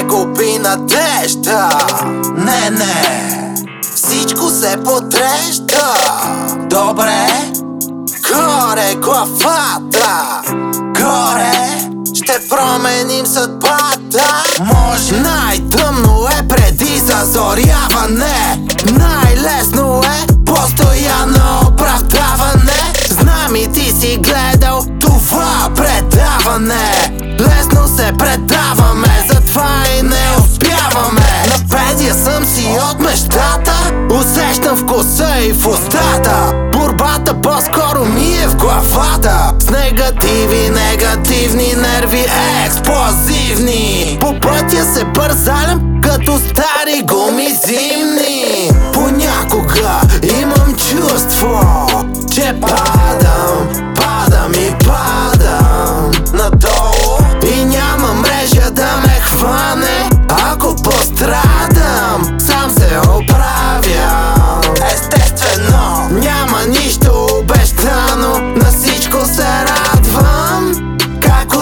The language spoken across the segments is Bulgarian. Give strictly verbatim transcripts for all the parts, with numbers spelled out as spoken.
губи надежда. Не, не, всичко се подрежда. Добре, горе главата, горе ще променим съдбата. Може най-тъмно е преди зазоряване, най-лесно е постоянно оправдаване. Знам и ти си гледал това предаване. Лесно се предаваме, затова и не успяваме. Напредя съм си от мечтата, усещам вкуса и в устата. Борбата по-скоро ми е в главата, с негативи, негативни нерви, експлозивни. По пътя се бързалям като стари гуми зимни. Понякога имам чувство, че падам, падам и падам надолу и няма мрежа да ме хване. Ако пострадам, сам се оправям. Естествено, няма нищо обещано, на всичко се радвам. Как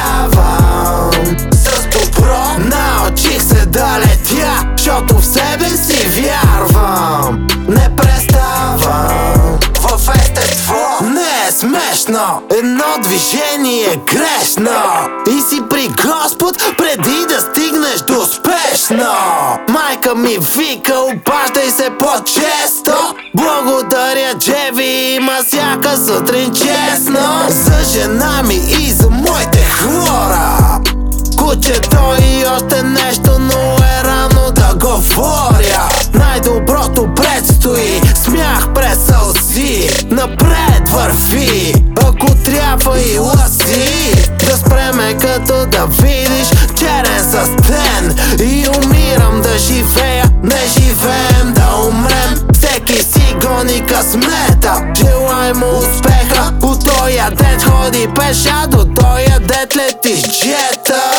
успявам с добро, научих се да летя, защото в себе си вярвам. Не преставам в естество. Не е смешно, едно движение е грешно и си при Господ преди да стигнеш до успешно. Майка ми вика, обаждай се по-често. Благодаря, че ви има всяка сутрин честно. За жена ми и за моите хора, кучето и още нещо, но е рано да говоря. Най-доброто предстои, смях през сълзи, напред върви, ако трябва и лъси. Да спреме като да видиш черен състен и умирам да живея, не живеем да умрем. Всеки си гони късмета, желай му успеха. От тоя дет ходи пеша, до тоя дет лети с джета.